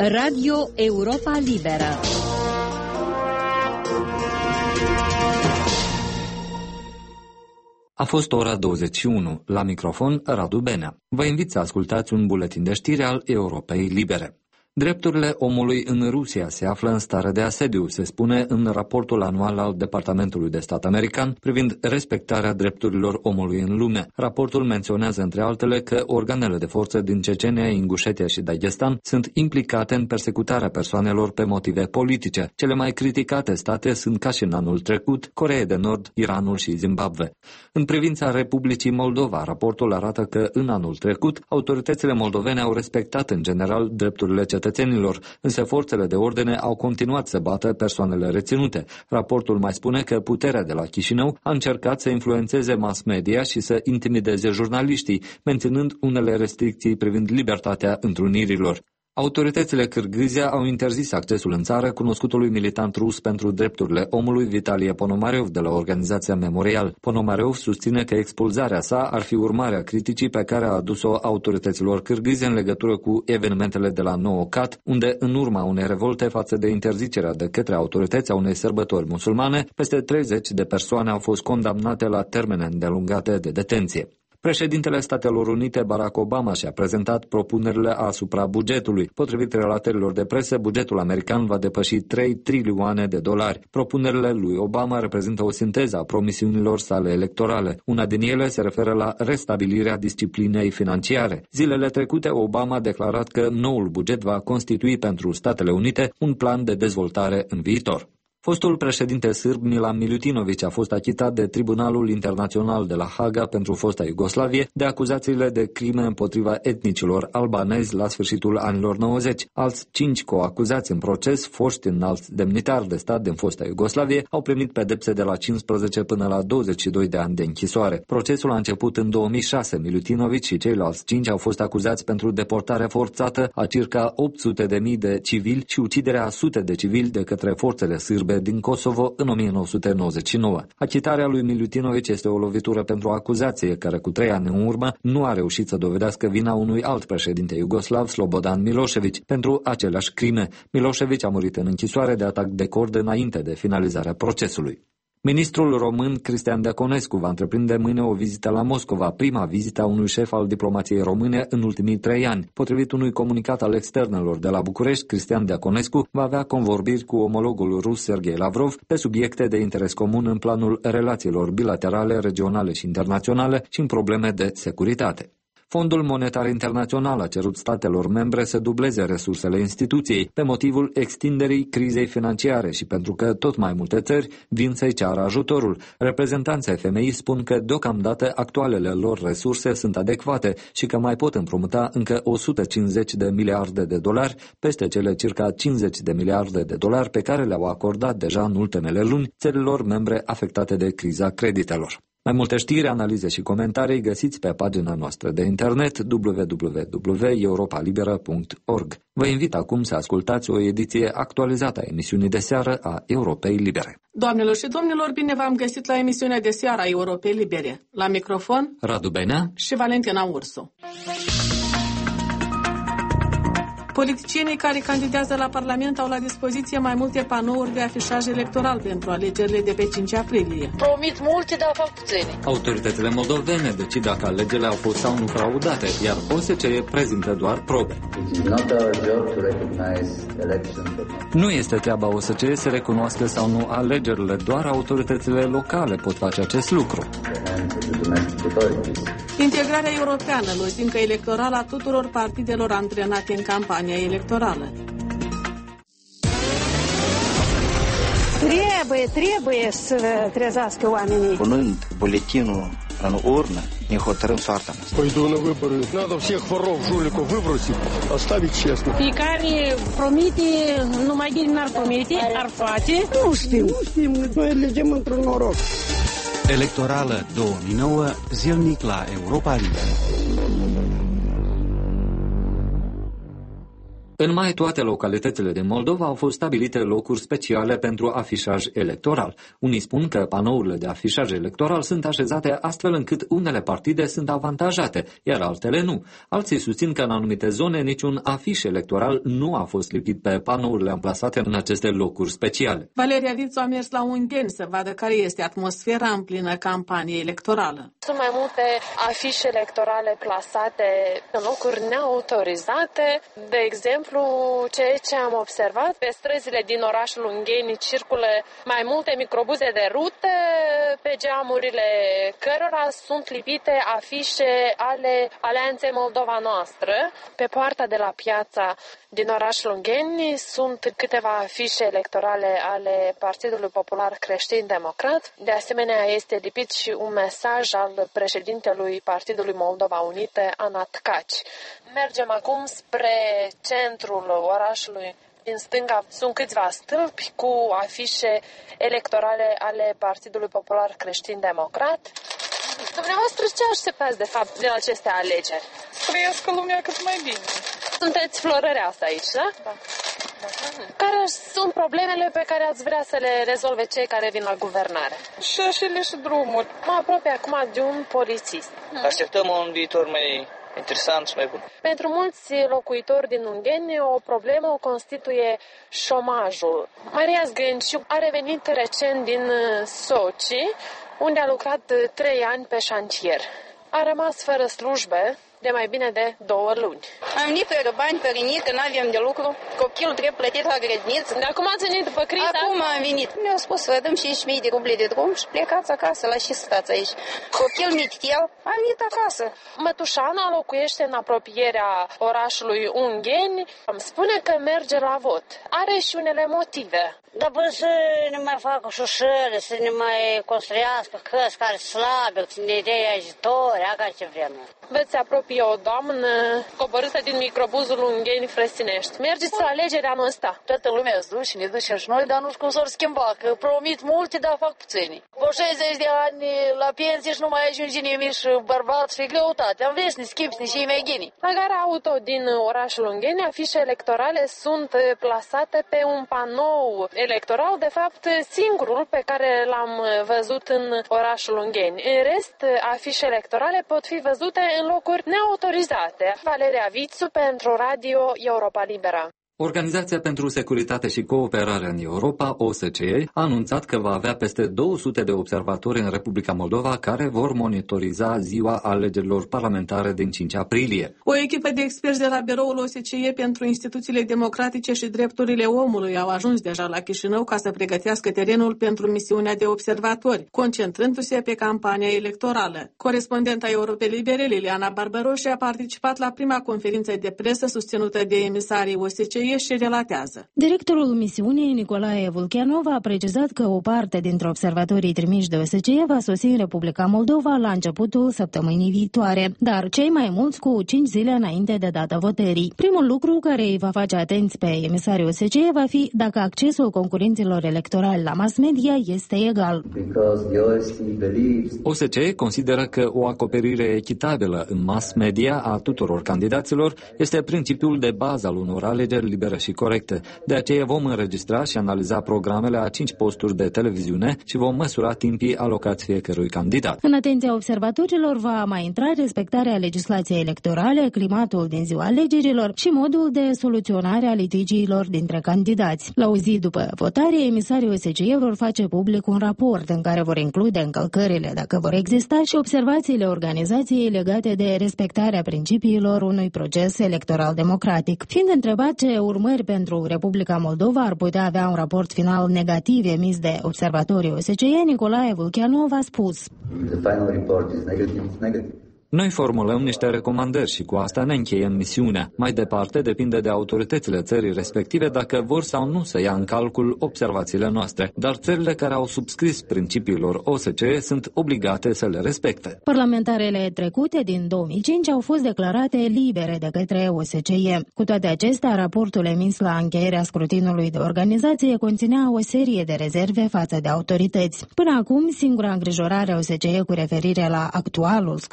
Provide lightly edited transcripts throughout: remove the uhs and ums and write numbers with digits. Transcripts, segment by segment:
Radio Europa Liberă. A fost ora 21. La microfon, Radu Benea. Vă invit să ascultați un buletin de știri al Europei Libere. Drepturile omului în Rusia se află în stare de asediu, se spune în raportul anual al Departamentului de Stat american privind respectarea drepturilor omului în lume. Raportul menționează, între altele, că organele de forță din Cecenia, Ingușetia și Dagestan sunt implicate în persecutarea persoanelor pe motive politice. Cele mai criticate state sunt, ca și în anul trecut, Coreea de Nord, Iranul și Zimbabwe. În privința Republicii Moldova, raportul arată că în anul trecut autoritățile moldovene au respectat în general drepturile cetățenilor, însă forțele de ordine au continuat să bată persoanele reținute. Raportul mai spune că puterea de la Chișinău a încercat să influențeze mass media și să intimideze jurnaliștii, menținând unele restricții privind libertatea întrunirilor. Autoritățile Cârgâzia au interzis accesul în țară cunoscutului militant rus pentru drepturile omului Vitalie Ponomarev de la organizația Memorial. Ponomarev susține că expulzarea sa ar fi urmarea criticii pe care a adus-o autorităților cârgâze în legătură cu evenimentele de la Novokat, unde, în urma unei revolte față de interzicerea de către autorități a unei sărbători musulmane, peste 30 de persoane au fost condamnate la termene îndelungate de detenție. Președintele Statelor Unite, Barack Obama, și-a prezentat propunerile asupra bugetului. Potrivit relatărilor de presă, bugetul american va depăși 3 trilioane de dolari. Propunerile lui Obama reprezintă o sinteză a promisiunilor sale electorale. Una din ele se referă la restabilirea disciplinei financiare. Zilele trecute, Obama a declarat că noul buget va constitui pentru Statele Unite un plan de dezvoltare în viitor. Fostul președinte sârb Milan Milutinović a fost achitat de Tribunalul Internațional de la Haga pentru fosta Iugoslavie de acuzațiile de crime împotriva etnicilor albanezi la sfârșitul anilor 90. Alți 5 coacuzați în proces, foști înalți demnitari de stat din fosta Iugoslavie, au primit pedepse de la 15 până la 22 de ani de închisoare. Procesul a început în 2006. Milutinović și ceilalți 5 au fost acuzați pentru deportarea forțată a circa 800.000 de civili și uciderea a sute de civili de către forțele sârbe din Kosovo în 1999. Achitarea lui Milutinović este o lovitură pentru o acuzație care cu 3 ani în urmă nu a reușit să dovedească vina unui alt președinte iugoslav, Slobodan Milošević, pentru aceleași crime. Milošević a murit în închisoare de atac de cord înainte de finalizarea procesului. Ministrul român Cristian Diaconescu va întreprinde mâine o vizită la Moscova, prima vizită a unui șef al diplomației române în ultimii 3 ani. Potrivit unui comunicat al externelor de la București, Cristian Diaconescu va avea convorbiri cu omologul rus Sergei Lavrov pe subiecte de interes comun în planul relațiilor bilaterale, regionale și internaționale și în probleme de securitate. Fondul Monetar Internațional a cerut statelor membre să dubleze resursele instituției pe motivul extinderii crizei financiare și pentru că tot mai multe țări vin să-i ceară ajutorul. Reprezentanții FMI spun că deocamdată actualele lor resurse sunt adecvate și că mai pot împrumuta încă 150 de miliarde de dolari peste cele circa 50 de miliarde de dolari pe care le-au acordat deja în ultimele luni țărilor membre afectate de criza creditelor. Mai multe știri, analize și comentarii găsiți pe pagina noastră de internet www.europalibera.org. Vă invit acum să ascultați o ediție actualizată a emisiunii de seară a Europei Libere. Doamnelor și domnilor, bine v-am găsit la emisiunea de seară a Europei Libere. La microfon, Radu Benea și Valentina Ursu. Politicienii care candidează la Parlament au la dispoziție mai multe panouri de afișaj electoral pentru alegerile de pe 5 aprilie. Promit multe, dar fac puține. Autoritățile moldovene decid dacă alegerile au fost sau nu fraudate, iar OSCE prezintă doar probe. Nu este treaba OSCE să recunoască sau nu alegerile, doar autoritățile locale pot face acest lucru. Integrarea europeană, lozincă electorală a tuturor partidelor antrenate în campania electorală. Trebuie să trezească oamenii. Punând buletinul în urnă, ne hotărâm soarta noastră. Păi, на выборы. Надо всех воров, жуликов выбросить, оставить честно. Fiecare promite, numai bine n-ar promite, ar face. Nu știm, noi alegem într-un noroc. Electorală 2009, zilnic la Europa Liberă. În mai toate localitățile din Moldova au fost stabilite locuri speciale pentru afișaj electoral. Unii spun că panourile de afișaj electoral sunt așezate astfel încât unele partide sunt avantajate, iar altele nu. Alții susțin că în anumite zone niciun afiș electoral nu a fost lipit pe panourile amplasate în aceste locuri speciale. Valeria Vițu a mers la Ungheni să vadă care este atmosfera în plină campanie electorală. Sunt mai multe afișe electorale plasate în locuri neautorizate. De exemplu, ceea ce am observat, pe străzile din orașul Ungheni circulă mai multe microbuze de rute, pe geamurile cărora sunt lipite afișe ale Alianței Moldova Noastră. Pe poarta de la piața din orașul Ungheni sunt câteva afișe electorale ale Partidului Popular Creștin Democrat. De asemenea, este lipit și un mesaj al președintelui Partidului Moldova Unite, Ana Tcaci. Mergem acum spre centrul orașului. Din stânga sunt câțiva stâlpi cu afișe electorale ale Partidului Popular Creștin Democrat. Dumneavoastră, ce așteptați de fapt de aceste alegeri? Trăiască lumea cât mai bine. Sunteți florăreasă aici, da? Da. Care sunt problemele pe care ați vrea să le rezolve cei care vin la guvernare? Șoșile și drumuri. Mă apropie acum de un polițist. Așteptăm un viitor mai interesant și mai bun. Pentru mulți locuitori din Ungheni, o problemă o constituie șomajul. Maria Zgânciu a revenit recent din Sochi, unde a lucrat 3 ani pe șantier. A rămas fără slujbe de mai bine de 2 luni. Am venit fără bani, părinit, că n-avem de lucru. Copilul trebuie plătit la grădiniță. Dar acum ați venit după criză? Acum am venit. Mi-au spus să vă dăm 5.000 de ruble de drum și plecați acasă, la și stați aici. Copil mititel, am venit acasă. Mătușana locuiește în apropierea orașului Ungheni. Îmi spune că merge la vot. Are și unele motive. Dar până să ne mai facă șușări, să ne mai construiască căs care slabe, să ne dea ajutori, ca ce vrem. Veți apropie o doamnă coborâtă din microbuzul Ungheni Frăsinești. Mergeți la alegeri anul ăsta. Toată lumea se duce, ne ducem și noi, dar nu știu cum s-or schimba, că promit multe, dar fac puțini. Cu 60 de ani la pensie și nu mai ajunge nimic și bărbat și greutate. Am vrut să ne schimbi și mai ghini. La gara auto din orașul Ungheni, afișe electorale sunt plasate pe un panou electoral, de fapt singurul pe care l-am văzut în orașul Ungheni. În rest, afișe electorale pot fi văzute în locuri neautorizate. Valeria Vițu pentru Radio Europa Liberă. Organizația pentru Securitate și Cooperare în Europa, OSCE, a anunțat că va avea peste 200 de observatori în Republica Moldova care vor monitoriza ziua alegerilor parlamentare din 5 aprilie. O echipă de experți de la biroul OSCE pentru instituțiile democratice și drepturile omului au ajuns deja la Chișinău ca să pregătească terenul pentru misiunea de observatori, concentrându-se pe campania electorală. Corespondenta Europei Libere, Liliana Barbaroș, a participat la prima conferință de presă susținută de emisarii OSCE și relatează. Directorul misiunii, Nicolae Vulcanov, a precizat că o parte dintre observatorii trimiși de OSCE va sosi în Republica Moldova la începutul săptămânii viitoare, dar cei mai mulți cu 5 zile înainte de data votării. Primul lucru care îi va face atenți pe emisarii OSCE va fi dacă accesul concurenților electorali la mass media este egal. OSCE consideră că o acoperire echitabilă în mass media a tuturor candidaților este principiul de bază al unor alegeri libere și corecte. De aceea vom înregistra și analiza programele a 5 posturi de televiziune și vom măsura timpii alocați fiecărui candidat. În atenția observatorilor va mai intra respectarea legislației electorale, climatul din ziua alegerilor și modul de soluționare a litigiilor dintre candidați. La o zi după votare, emisarii OSCE vor face public un raport în care vor include încălcările, dacă vor exista, și observațiile organizației legate de respectarea principiilor unui proces electoral democratic. Fiind întrebat ce urmări pentru Republica Moldova ar putea avea un raport final negativ emis de observatorii OSCE, Nicolae Vulcanov a spus: Noi formulăm niște recomandări și cu asta ne încheiem misiunea. Mai departe, depinde de autoritățile țării respective dacă vor sau nu să ia în calcul observațiile noastre, dar țările care au subscris principiilor OSCE sunt obligate să le respecte. Parlamentarele trecute din 2005 au fost declarate libere de către OSCE. Cu toate acestea, raportul emis la încheierea scrutinului de organizație conținea o serie de rezerve față de autorități. Până acum, singura îngrijorare a OSCE cu referire la actualul scrutin a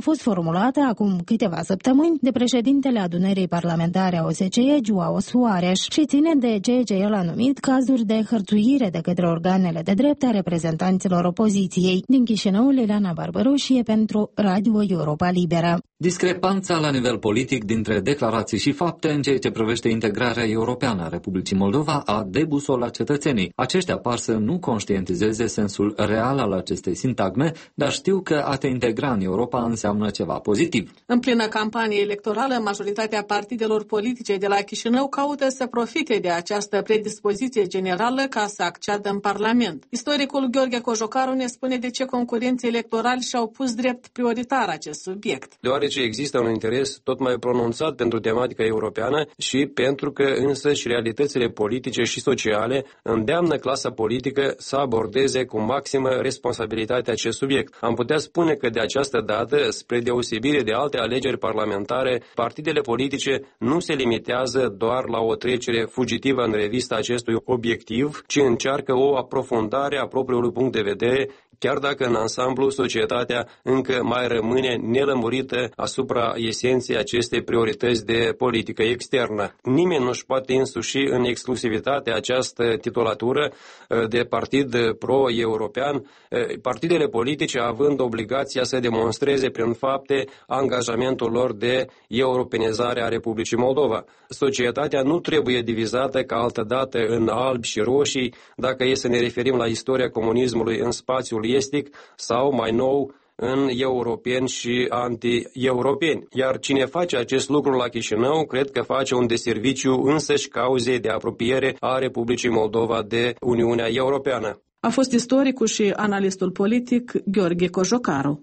fost formulată acum câteva săptămâni de președintele adunării parlamentare a OSCE, Joao Soares, și ține de ceea ce el a numit cazuri de hărțuire de către organele de drept a reprezentanților opoziției. Din Chișinău, Liliana Barbaroșie pentru Radio Europa Liberă. Discrepanța la nivel politic dintre declarații și fapte în ceea ce privește integrarea europeană a Republicii Moldova a debusolat cetățenii. Aceștia par să nu conștientizeze sensul real al acestei sintagme, dar știu că a te integra în Europa înseamnă ceva pozitiv. În plină campanie electorală, majoritatea partidelor politice de la Chișinău caută să profite de această predispoziție generală ca să acceadă în Parlament. Istoricul Gheorghe Cojocaru ne spune de ce concurenții electorali și-au pus drept prioritar acest subiect. Deoarece există un interes tot mai pronunțat pentru tematica europeană și pentru că însăși realitățile politice și sociale îndeamnă clasa politică să abordeze cu maximă responsabilitate acest subiect. Am putea spune că de această dată, spre deosebire de alte alegeri parlamentare, partidele politice nu se limitează doar la o trecere fugitivă în revistă acestui obiectiv, ci încearcă o aprofundare a propriului punct de vedere, chiar dacă în ansamblu societatea încă mai rămâne nelămurită asupra esenței acestei priorități de politică externă. Nimeni nu-și poate însuși în exclusivitate această titulatură de partid pro-european, partidele politice având obligația să demonstreze prin fapte angajamentul lor de europenizare a Republicii Moldova. Societatea nu trebuie divizată ca altădată în albi și roșii, dacă e să ne referim la istoria comunismului în spațiul estic sau, mai nou, în europeni și anti-europeni. Iar cine face acest lucru la Chișinău, cred că face un deserviciu însăși cauzei de apropiere a Republicii Moldova de Uniunea Europeană. A fost istoricul și analistul politic Gheorghe Cojocaru.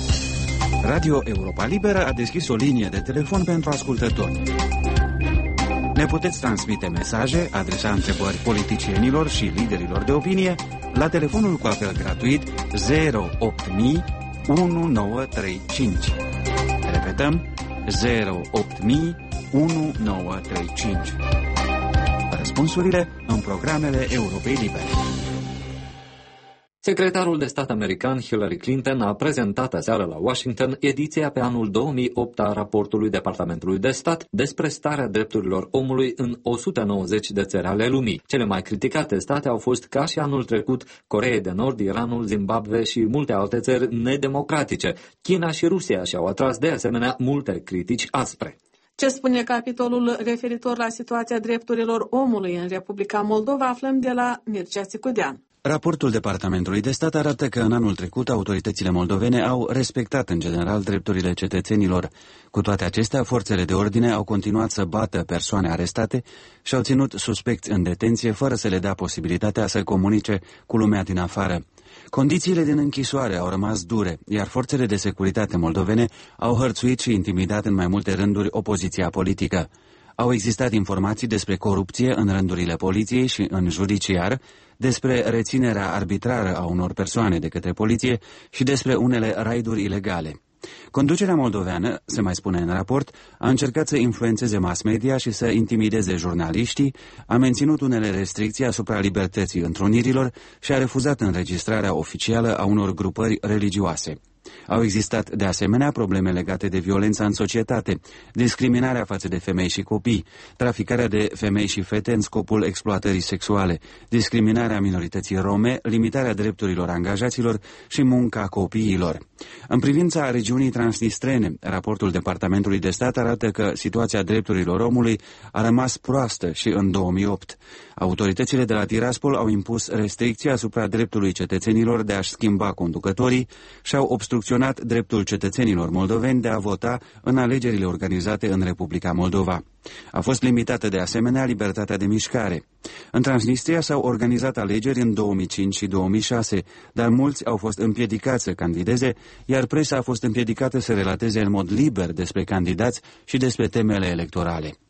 Radio Europa Liberă a deschis o linie de telefon pentru ascultători. Ne puteți transmite mesaje, adresa întrebări politicienilor și liderilor de opinie la telefonul cu apel gratuit 08000 1935. Repetăm, 08000 1935. Răspunsurile în programele Europei Libere. Secretarul de stat american Hillary Clinton a prezentat aseară la Washington ediția pe anul 2008 a raportului Departamentului de Stat despre starea drepturilor omului în 190 de țări ale lumii. Cele mai criticate state au fost, ca și anul trecut, Coreea de Nord, Iranul, Zimbabwe și multe alte țări nedemocratice. China și Rusia și-au atras de asemenea multe critici aspre. Ce spune capitolul referitor la situația drepturilor omului în Republica Moldova, aflăm de la Mircea Țicudean. Raportul Departamentului de Stat arată că în anul trecut autoritățile moldovene au respectat în general drepturile cetățenilor. Cu toate acestea, forțele de ordine au continuat să bată persoane arestate și au ținut suspecți în detenție fără să le dea posibilitatea să comunice cu lumea din afară. Condițiile din închisoare au rămas dure, iar forțele de securitate moldovene au hărțuit și intimidat în mai multe rânduri opoziția politică. Au existat informații despre corupție în rândurile poliției și în judiciar, despre reținerea arbitrară a unor persoane de către poliție și despre unele raiduri ilegale. Conducerea moldoveană, se mai spune în raport, a încercat să influențeze mass media și să intimideze jurnaliștii, a menținut unele restricții asupra libertății întrunirilor și a refuzat înregistrarea oficială a unor grupări religioase. Au existat de asemenea probleme legate de violența în societate, discriminarea față de femei și copii, traficarea de femei și fete în scopul exploatării sexuale, discriminarea minorității rome, limitarea drepturilor angajaților și munca copiilor. În privința regiunii transnistrene, raportul Departamentului de Stat arată că situația drepturilor omului a rămas proastă și în 2008. Autoritățile de la Tiraspol au impus restricții asupra dreptului cetățenilor de a-și schimba conducătorii și au obstrucționat dreptul cetățenilor moldoveni de a vota în alegerile organizate în Republica Moldova. A fost limitată de asemenea libertatea de mișcare. În Transnistria s-au organizat alegeri în 2005 și 2006, dar mulți au fost împiedicați să candideze, iar presa a fost împiedicată să relateze în mod liber despre candidați și despre temele electorale.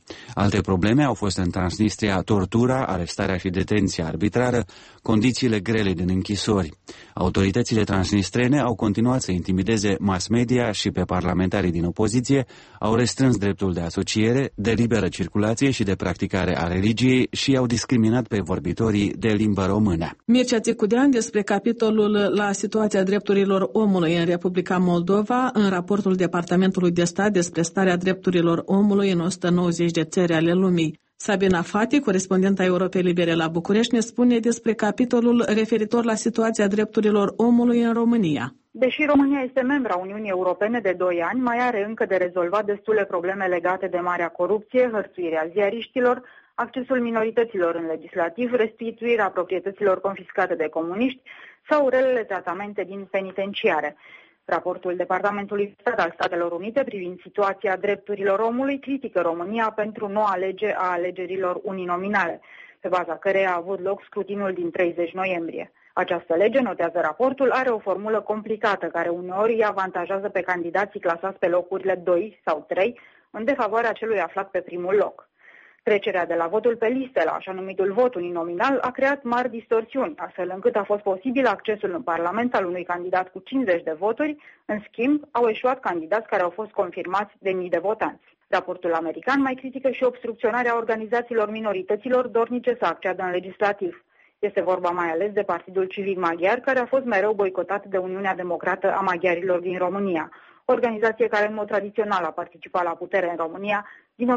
Alte probleme au fost în Transnistria tortura, arestarea și detenția arbitrară, condițiile grele din închisori. Autoritățile transnistrene au continuat să intimideze mass media și pe parlamentarii din opoziție, au restrâns dreptul de asociere, de liberă circulație și de practicare a religiei și au discriminat pe vorbitorii de limbă română. Mircea Țicudean despre capitolul la situația drepturilor omului în Republica Moldova în raportul Departamentului de Stat despre starea drepturilor omului în 190 de țări ale lumii. Sabina Fati, corespondenta Europei Libere la București, ne spune despre capitolul referitor la situația drepturilor omului în România. Deși România este membra Uniunii Europene de 2 ani, mai are încă de rezolvat destule probleme legate de marea corupție, hărțuirea ziariștilor, accesul minorităților în legislativ, restituirea proprietăților confiscate de comuniști sau relele tratamente din penitenciare. Raportul Departamentului de Stat al Statelor Unite privind situația drepturilor omului critică România pentru noua lege a alegerilor uninominale, pe baza căreia a avut loc scrutinul din 30 noiembrie. Această lege, notează raportul, are o formulă complicată care uneori îi avantajează pe candidații clasați pe locurile 2 sau 3 în defavoarea celui aflat pe primul loc. Trecerea de la votul pe liste la așa numitul vot uninominal a creat mari distorsiuni, astfel încât a fost posibil accesul în Parlament al unui candidat cu 50 de voturi, în schimb au eșuat candidați care au fost confirmați de mii de votanți. Raportul american mai critică și obstrucționarea organizațiilor minorităților dornice să acceadă în legislativ. Este vorba mai ales de Partidul Civic Maghiar, care a fost mereu boicotat de Uniunea Democrată a Maghiarilor din România, organizație care în mod tradițional a participat la putere în România din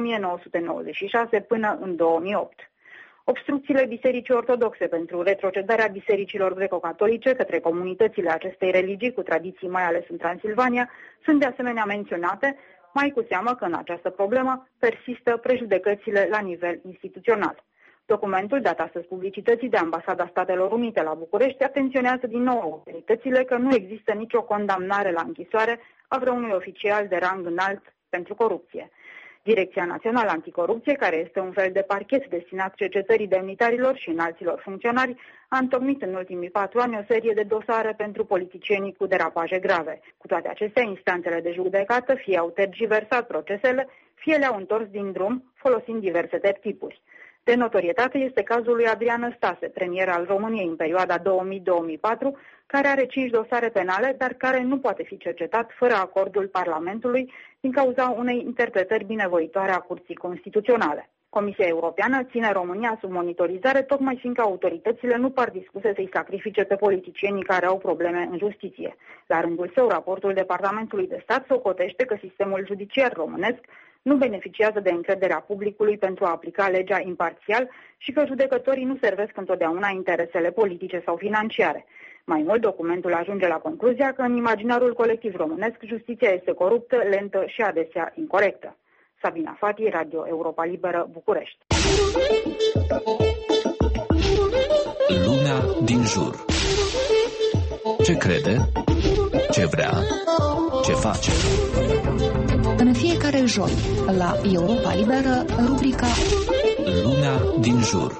1996 până în 2008. Obstrucțiile Bisericii Ortodoxe pentru retrocedarea bisericilor greco-catolice către comunitățile acestei religii cu tradiții mai ales în Transilvania sunt de asemenea menționate, mai cu seamă că în această problemă persistă prejudecățile la nivel instituțional. Documentul, dat astăzi publicității de Ambasada Statelor Unite la București, atenționează din nou autoritățile că nu există nicio condamnare la închisoare a vreunui oficial de rang înalt pentru corupție. Direcția Națională Anticorupție, care este un fel de parchet destinat cercetării demnitarilor și înalților funcționari, a întocmit în ultimii 4 ani o serie de dosare pentru politicienii cu derapaje grave. Cu toate acestea, instanțele de judecată fie au tergiversat procesele, fie le-au întors din drum, folosind diverse tertipuri. De notorietate este cazul lui Adrian Năstase, premier al României în perioada 2000-2004, care are 5 dosare penale, dar care nu poate fi cercetat fără acordul Parlamentului din cauza unei interpretări binevoitoare a Curții Constituționale. Comisia Europeană ține România sub monitorizare tocmai fiindcă autoritățile nu par dispuse să-i sacrifice pe politicienii care au probleme în justiție. La rândul său, raportul Departamentului de Stat socotește că sistemul judiciar românesc nu beneficiază de încrederea publicului pentru a aplica legea imparțial și că judecătorii nu servesc întotdeauna interesele politice sau financiare. Mai mult, documentul ajunge la concluzia că în imaginarul colectiv românesc justiția este coruptă, lentă și adesea incorectă. Sabina Fati, Radio Europa Liberă, București. Lumea din jur. Ce crede? Ce vrea? Ce face? În fiecare joi, la Europa Liberă, rubrica Lumea din jur.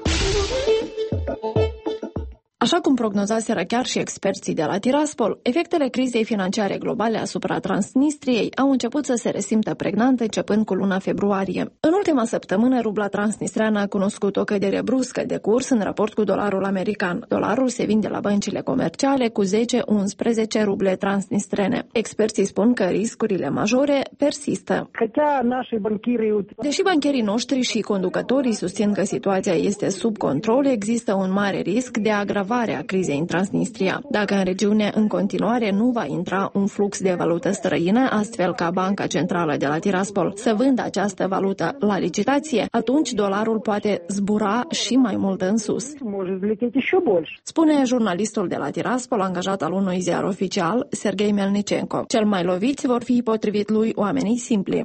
Așa cum prognozaseră chiar și experții de la Tiraspol, efectele crizei financiare globale asupra Transnistriei au început să se resimtă pregnant începând cu luna februarie. În ultima săptămână, rubla transnistreană a cunoscut o cădere bruscă de curs în raport cu dolarul american. Dolarul se vinde la băncile comerciale cu 10-11 ruble transnistrene. Experții spun că riscurile majore persistă. Deși bancherii noștri și conducătorii susțin că situația este sub control, există un mare risc de agravare a crizei în Transnistria. Dacă în regiune în continuare nu va intra un flux de valută străină, astfel ca Banca Centrală de la Tiraspol să vândă această valută la licitație, atunci dolarul poate zbura și mai mult în sus. Spune jurnalistul de la Tiraspol, angajat al unui ziar oficial, Serghei Melnicenko. Cel mai loviți vor fi, potrivit lui, oamenii simpli.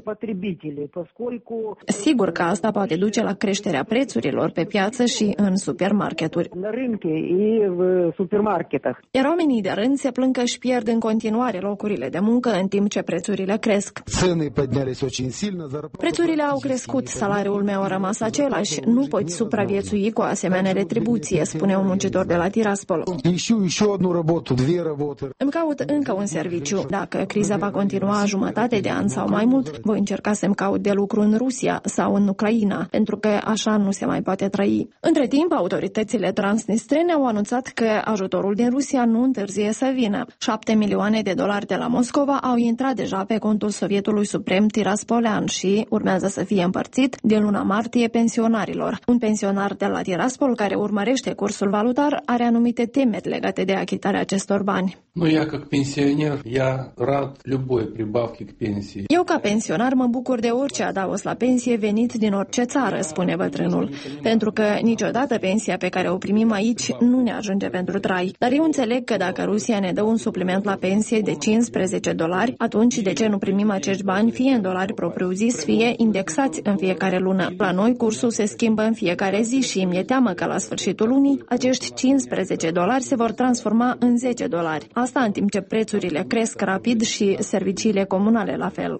Sigur că asta poate duce la creșterea prețurilor pe piață și în supermarketuri. в супермаркетах. Iar oamenii de rând se plâng că își pierd în continuare locurile de muncă în timp ce prețurile cresc. Prețurile au crescut, salariul meu a rămas același. Nu poți supraviețui cu asemenea retribuție, spune un muncitor de la Tiraspol. Îmi caut încă un serviciu. Dacă criza va continua jumătate de an sau mai mult, voi încerca să-mi caut de lucru în Rusia sau în Ucraina, pentru că așa nu se mai poate trăi. Între timp, autoritățile transnistrene au anunțat că ajutorul din Rusia nu întârzie să vină. 7 milioane de dolari de la Moscova au intrat deja pe contul Sovietului Suprem Tiraspolean și urmează să fie împărțit din luna martie pensionarilor. Un pensionar de la Tiraspol care urmărește cursul valutar are anumite temeri legate de achitarea acestor bani. Eu ca pensionar mă bucur de orice adaos la pensie venit din orice țară, spune bătrânul, pentru că niciodată pensia pe care o primim aici nu ne ajunge pentru trai. Dar eu înțeleg că dacă Rusia ne dă un supliment la pensie de $15, atunci de ce nu primim acești bani fie în dolari propriu-zis, fie indexați în fiecare lună? La noi cursul se schimbă în fiecare zi și mi-e teamă că la sfârșitul lunii acești $15 se vor transforma în $10. Asta în timp ce prețurile cresc rapid și serviciile comunale la fel.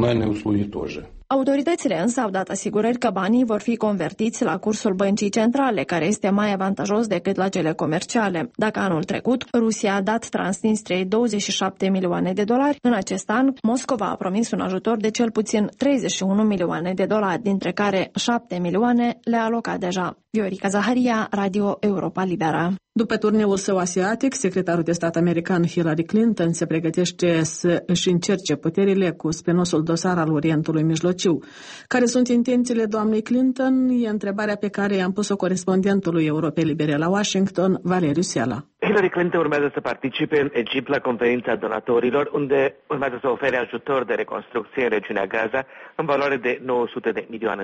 Autoritățile însă au dat asigurări că banii vor fi convertiți la cursul băncii centrale, care este mai avantajos decât la cele comerciale. Dacă anul trecut Rusia a dat Transnistriei $27 milioane, în acest an Moscova a promis un ajutor de cel puțin $31 milioane, dintre care 7 milioane le-a alocat deja. Viorica Zaharia, Radio Europa Liberă. După turneul său asiatic, secretarul de stat american Hillary Clinton se pregătește să își încerce puterile cu spinosul dosar al Orientului Mijlociu. Care sunt intențiile doamnei Clinton? E întrebarea pe care i-am pus-o corespondentului Europei Libere la Washington, Valeriu Sela. Hillary Clinton urmează să participe în Egipt la conferința donatorilor, unde urmează să ofere ajutor de reconstrucție în regiunea Gaza în valoare de $900 de milioane.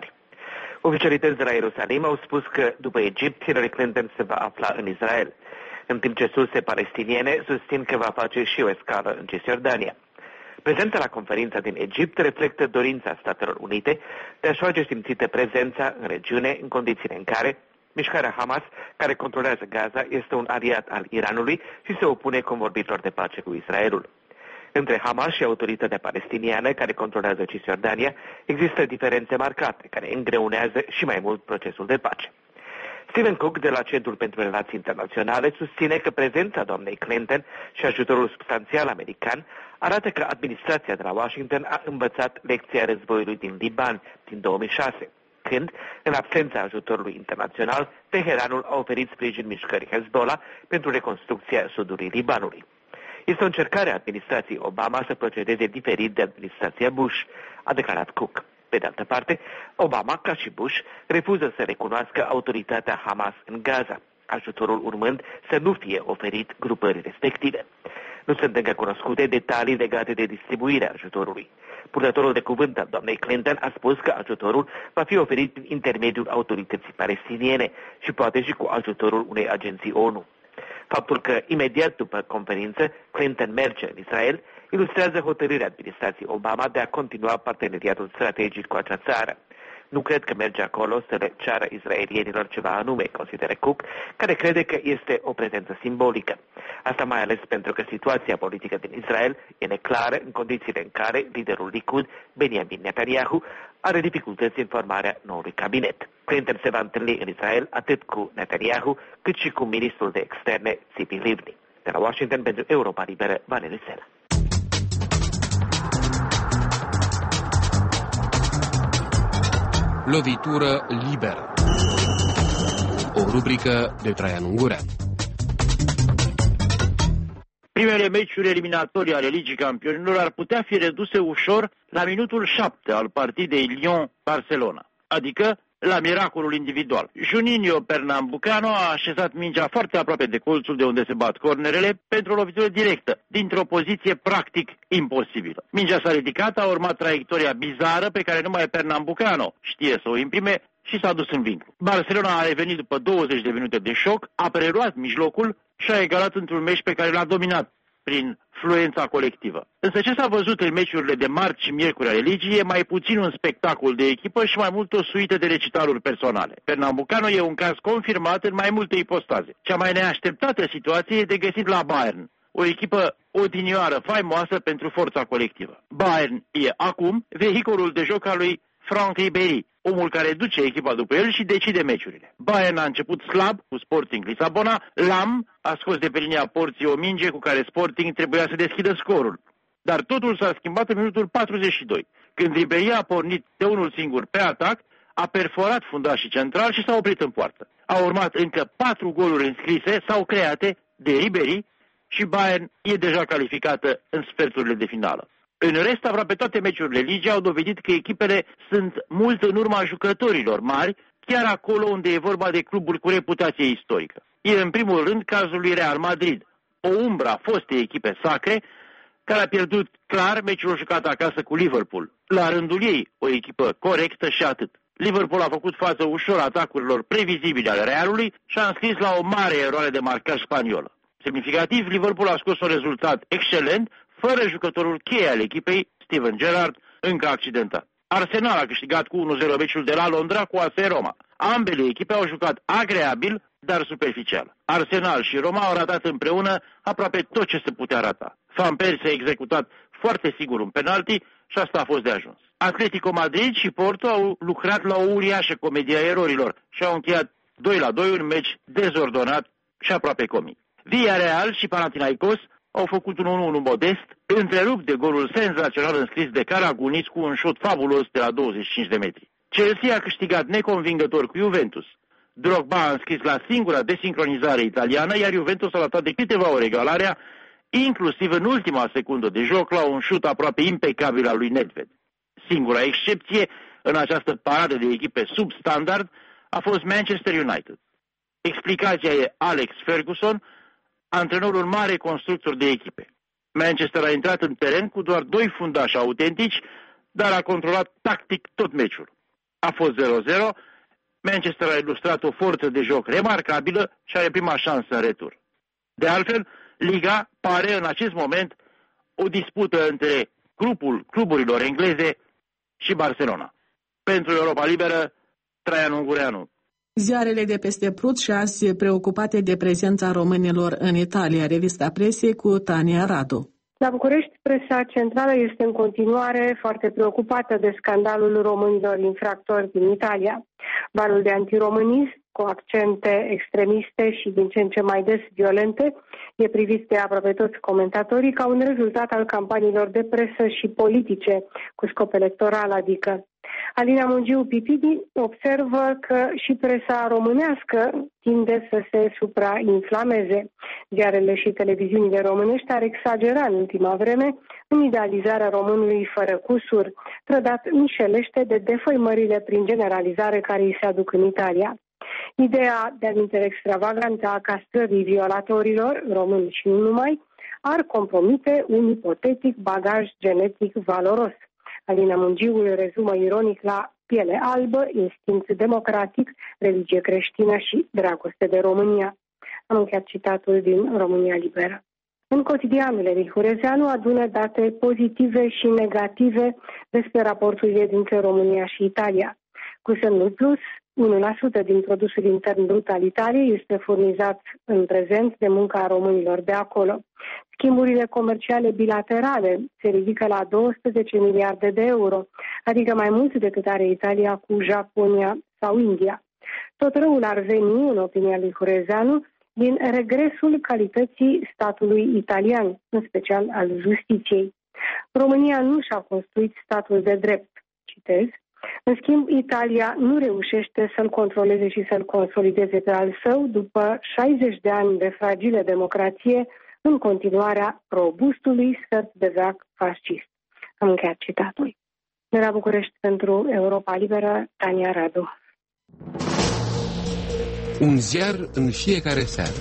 Oficialități de la Ierusalim au spus că după Egipt, Hillary Clinton se va afla în Israel, în timp ce surse palestiniene susțin că va face și o escală în Cisjordania. Prezența la conferința din Egipt reflectă dorința Statelor Unite de a-și face simțită prezența în regiune în condițiile în care mișcarea Hamas, care controlează Gaza, este un aliat al Iranului și se opune convorbitorilor de pace cu Israelul. Între Hamas și autoritatea palestiniană, care controlează Cisjordania, există diferențe marcate, care îngreunează și mai mult procesul de pace. Stephen Cook, de la Centrul pentru Relații Internaționale, susține că prezența doamnei Clinton și ajutorul substanțial american arată că administrația de la Washington a învățat lecția războiului din Liban din 2006, când, în absența ajutorului internațional, Teheranul a oferit sprijin mișcării Hezbollah pentru reconstrucția sudului Libanului. Este o încercare a administrației Obama să procedeze diferit de administrația Bush, a declarat Cook. Pe de altă parte, Obama, ca și Bush, refuză să recunoască autoritatea Hamas în Gaza, ajutorul urmând să nu fie oferit grupării respective. Nu sunt încă cunoscute detalii legate de distribuirea ajutorului. Purtătorul de cuvânt al doamnei Clinton a spus că ajutorul va fi oferit prin intermediul autorității palestiniene și poate și cu ajutorul unei agenții ONU. Faptul că imediat după conferință Clinton merge în Israel ilustrează hotărârea administrației Obama de a continua parteneriatul strategic cu acea țară. Nu cred că merge acolo să le ceară israelienilor ceva anume, consideră Cook, care crede că este o prezență simbolică. Asta mai ales pentru că situația politică din Israel e neclară în condițiile în care liderul Likud, Benjamin Netanyahu, are dificultăți în formarea noului cabinet. Clinton se va întâlni în Israel atât cu Netanyahu, cât și cu ministrul de externe, Tzipi Livni. De la Washington, pentru Europa Liberă, Valeriu Sela. Lovitură liberă. O rubrică de Traian Ungurean. Primele meciuri eliminatorii ale Ligii Campionilor ar putea fi reduse ușor la minutul 7 al partidei Lyon-Barcelona, adică la miracolul individual. Juninho Pernambucano a așezat mingea foarte aproape de colțul de unde se bat cornerele pentru o lovitură directă, dintr-o poziție practic imposibilă. Mingea s-a ridicat, a urmat traiectoria bizară pe care numai Pernambucano știe să o imprime și s-a dus în vincul. Barcelona a revenit după 20 de minute de șoc, a preluat mijlocul și a egalat într-un meci pe care l-a dominat. prin fluența colectivă. Însă ce s-a văzut în meciurile de marți și miercuri ale ligii e mai puțin un spectacol de echipă și mai mult o suită de recitaluri personale. Pernambucano e un caz confirmat în mai multe ipostaze. Cea mai neașteptată situație e de găsit la Bayern, o echipă odinioară faimoasă pentru forța colectivă. Bayern e acum vehiculul de joc al lui Franck Ribéry, omul care duce echipa după el și decide meciurile. Bayern a început slab cu Sporting Lisabona, Lam a scos de pe linia porții o minge cu care Sporting trebuia să deschidă scorul. Dar totul s-a schimbat în minutul 42, când Ribéry a pornit de unul singur pe atac, a perforat fundașii central și s-a oprit în poartă. Au urmat încă 4 goluri înscrise sau create de Ribéry și Bayern e deja calificată în sferturile de finală. În rest, aproape toate meciurile ligii au dovedit că echipele sunt mult în urma jucătorilor mari, chiar acolo unde e vorba de cluburi cu reputație istorică. E în primul rând cazul lui Real Madrid, o umbră a fostei echipe sacre, care a pierdut clar meciul jucat acasă cu Liverpool. La rândul ei, o echipă corectă și atât. Liverpool a făcut față ușor atacurilor previzibile ale Realului și a înscris la o mare eroare de marcaj spaniolă. Semnificativ, Liverpool a scos un rezultat excelent, fără jucătorul cheie al echipei, Steven Gerrard, încă accidentat. Arsenal a câștigat cu 1-0 meciul de la Londra cu AS Roma. Ambele echipe au jucat agreabil, dar superficial. Arsenal și Roma au ratat împreună aproape tot ce se putea rata. Van Persie a executat foarte sigur un penalti și asta a fost de ajuns. Atletico Madrid și Porto au lucrat la o uriașă comedie a erorilor și au încheiat 2-2 un meci dezordonat și aproape comic. Villarreal și Panathinaikos au făcut un 1-1 modest, întrerupt de golul senzațional înscris de Karagounis cu un șut fabulos de la 25 de metri. Chelsea a câștigat neconvingător cu Juventus. Drogba a înscris la singura desincronizare italiană, iar Juventus a ratat de câteva ori egalarea, inclusiv în ultima secundă de joc la un șut aproape impecabil al lui Nedved. Singura excepție în această paradă de echipe substandard a fost Manchester United. Explicația e Alex Ferguson, antrenorul mare constructor de echipe. Manchester a intrat în teren cu doar 2 fundași autentici, dar a controlat tactic tot meciul. A fost 0-0, Manchester a ilustrat o forță de joc remarcabilă și are prima șansă în retur. De altfel, Liga pare în acest moment o dispută între grupul cluburilor engleze și Barcelona. Pentru Europa Liberă, Traian Ungureanu. Ziarele de peste Prut și azi preocupate de prezența românilor în Italia, revista Presiei cu Tania Radu. La București, presa centrală este în continuare foarte preocupată de scandalul românilor infractori din Italia. Valul de antiromânism, cu accente extremiste și din ce în ce mai des violente, e privit de aproape toți comentatorii ca un rezultat al campaniilor de presă și politice cu scop electoral, adică. Alina Mungiu Pipidi observă că și presa românească tinde să se suprainflameze. Ziarele și televiziunile românești ar exagera în ultima vreme în idealizarea românului fără cusur, trădat mișelește de defăimările prin generalizare care îi se aduc în Italia. Ideea de admitere extravagantă a castrării violatorilor, români și nu numai, ar compromite un ipotetic bagaj genetic valoros. Alina Mungiu îl rezumă ironic la piele albă, instinct democratic, religie creștină și dragoste de România. Am încheiat citatul din România Liberă. În cotidianul Levi Hurezeanu adună date pozitive și negative despre raporturile dintre România și Italia. Cu semnul plus, 1% din produsul intern brut al Italiei este furnizat în prezent de munca românilor de acolo. Schimburile comerciale bilaterale se ridică la 12 miliarde de euro, adică mai mult decât are Italia cu Japonia sau India. Tot răul ar veni, în opinia lui Hurezeanu, din regresul calității statului italian, în special al justiției. România nu și-a construit statul de drept, citez. În schimb, Italia nu reușește să-l controleze și să-l consolideze pe al său după 60 de ani de fragilă democrație în continuarea robustului sfert de veac fascist. Am încheiat citatul. De la București pentru Europa Liberă, Tania Radu. Un ziar în fiecare seară.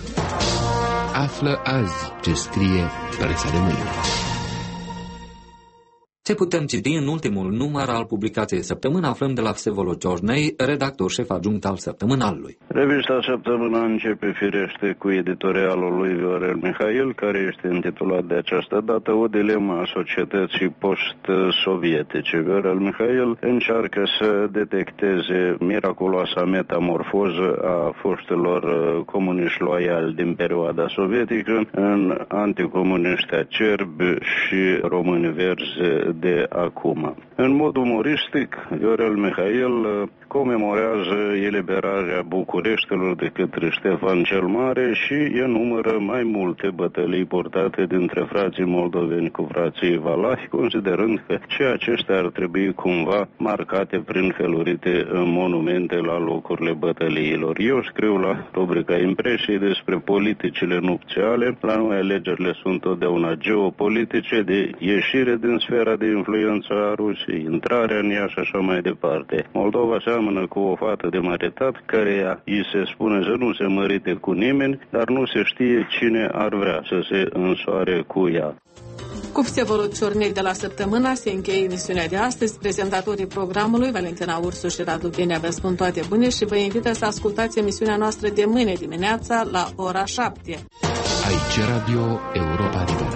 Află azi ce scrie presa de mâine. Ce putem citi în ultimul număr al publicației Săptămâna aflăm de la Vsevolod Giornei, redactor șef adjunct al Săptămânalului. Revista Săptămâna începe firește cu editorialul lui Viorel Mihail, care este intitulat de această dată O dilemă a societății post-sovietice. Viorel Mihail încearcă să detecteze miraculoasa metamorfoză a foștilor comuniști loiali din perioada sovietică în anticomuniști acerbi și români verzi de acum. În mod umoristic, Viorel Mihail comemorează eliberarea Bucureștilor de către Ștefan cel Mare și enumără mai multe bătălii purtate dintre frații moldoveni cu frații valahi, considerând că și acestea ar trebui cumva marcate prin felurite monumente la locurile bătăliilor. Eu scriu la rubrica Impresii despre politicile nupțiale. La noi alegerile sunt totdeauna geopolitice, de ieșire din sfera de influență a Rusiei, intrarea în ea și așa mai departe. Moldova seamănă cu o fată de măritat, căreia îi se spune să nu se mărite cu nimeni, dar nu se știe cine ar vrea să se însoare cu ea. Cu Vsevolod Giornei de la Săptămâna se încheie emisiunea de astăzi. Prezentatorii programului, Valentina Ursu și Radu Bine, vă spun toate bune și vă invită să ascultați emisiunea noastră de mâine dimineața la ora 7. Aici Radio Europa Liberă.